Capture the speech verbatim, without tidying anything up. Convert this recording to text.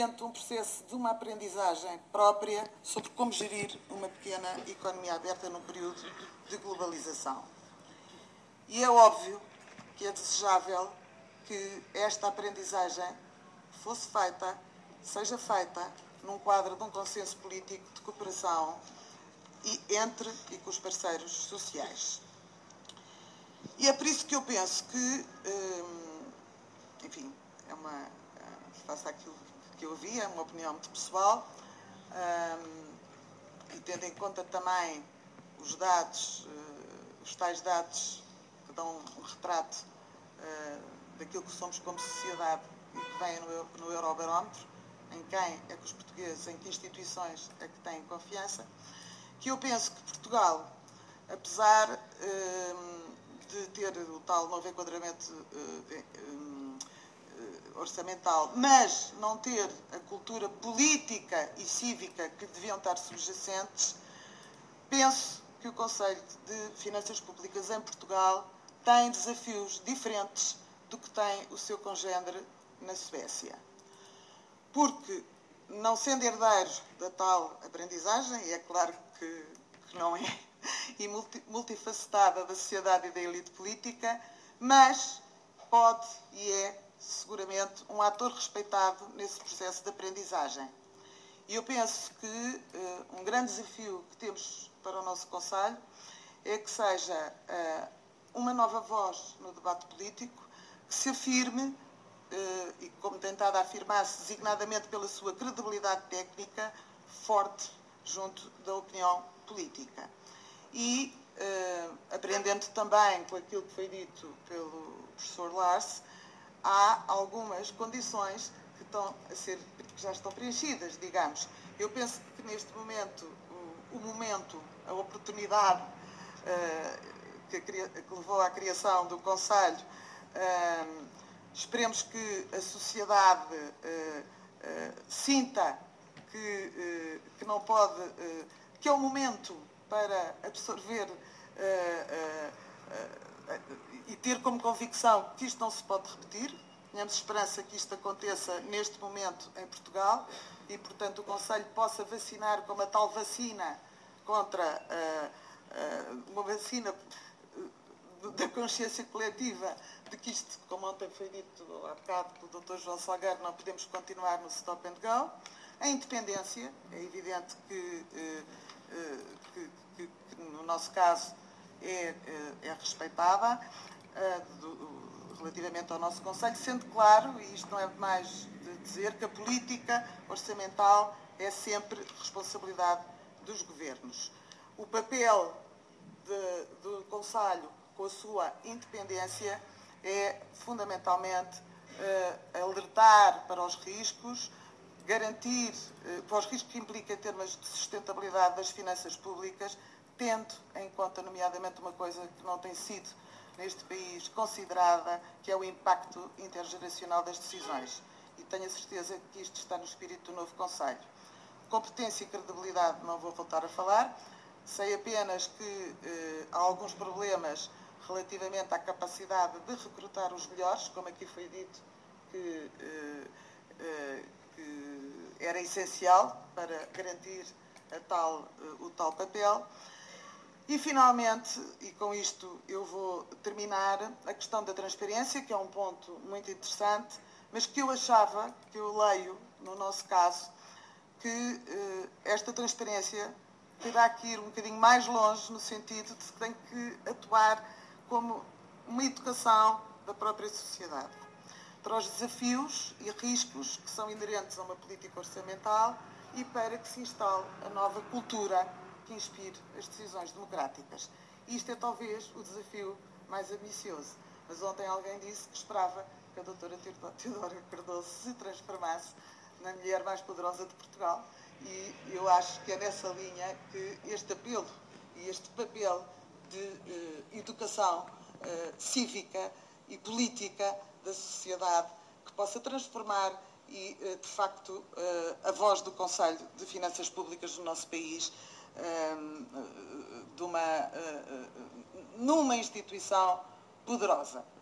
Um processo de uma aprendizagem própria sobre como gerir uma pequena economia aberta num período de globalização. E é óbvio que é desejável que esta aprendizagem fosse feita, seja feita, num quadro de um consenso político de cooperação e entre e com os parceiros sociais. E é por isso que eu penso que, hum, enfim, é uma, faço aquilo que eu vi, é uma opinião muito pessoal, hum, e tendo em conta também os dados, uh, os tais dados que dão um retrato uh, daquilo que somos como sociedade e que vem no, no Eurobarómetro, em quem é que os portugueses, em que instituições é que têm confiança, que eu penso que Portugal, apesar uh, de ter o tal novo enquadramento uh, um, orçamental, mas não ter a cultura política e cívica que deviam estar subjacentes, penso que o Conselho de Finanças Públicas em Portugal tem desafios diferentes do que tem o seu congénere na Suécia. Porque, não sendo herdeiro da tal aprendizagem, e é claro que, que não é, e multi, multifacetada da sociedade e da elite política, mas pode e é seguramente um ator respeitado nesse processo de aprendizagem. E eu penso que uh, um grande desafio que temos para o nosso Conselho é que seja uh, uma nova voz no debate político, que se afirme, uh, e como tentado a afirmar-se designadamente pela sua credibilidade técnica, forte junto da opinião política. E, uh, aprendendo também com aquilo que foi dito pelo professor Lars, há algumas condições que, estão a ser, que já estão preenchidas, digamos. Eu penso que neste momento, o, o momento, a oportunidade uh, que, que levou à criação do Conselho, uh, esperemos que a sociedade uh, uh, sinta que, uh, que não pode, uh, que é o momento para absorver uh, uh, uh, e ter como convicção que isto não se pode repetir. Tenhamos esperança que isto aconteça neste momento em Portugal e, portanto, o Conselho possa vacinar com uma tal vacina contra uh, uh, uma vacina da consciência coletiva de que isto, como ontem foi dito há bocado pelo doutor João Salgueiro, não podemos continuar no stop and go. A independência, é evidente que, uh, uh, que, que, que no nosso caso é, é respeitada uh, do, relativamente ao nosso Conselho, sendo claro, e isto não é demais de dizer, que a política orçamental é sempre responsabilidade dos governos. O papel de, do Conselho, com a sua independência, é fundamentalmente uh, alertar para os riscos, garantir uh, para os riscos que implica em termos de sustentabilidade das finanças públicas, tendo em conta, nomeadamente, uma coisa que não tem sido neste país considerada, que é o impacto intergeracional das decisões. E tenho a certeza que isto está no espírito do novo Conselho. Competência e credibilidade não vou voltar a falar. Sei apenas que eh, há alguns problemas relativamente à capacidade de recrutar os melhores, como aqui foi dito, que, eh, eh, que era essencial para garantir a tal, eh, o tal papel. E, finalmente, e com isto eu vou terminar, a questão da transparência, que é um ponto muito interessante, mas que eu achava, que eu leio, no nosso caso, que eh, esta transparência terá que ir um bocadinho mais longe, no sentido de que tem que atuar como uma educação da própria sociedade para os desafios e riscos que são inerentes a uma política orçamental e para que se instale a nova cultura que inspire as decisões democráticas. Isto é talvez o desafio mais ambicioso. Mas ontem alguém disse que esperava que a doutora Teodora Cardoso se transformasse na mulher mais poderosa de Portugal. E eu acho que é nessa linha que este apelo e este papel de eh, educação eh, cívica e política da sociedade que possa transformar e, eh, de facto, eh, a voz do Conselho de Finanças Públicas do nosso país eh, de uma, eh, numa instituição poderosa.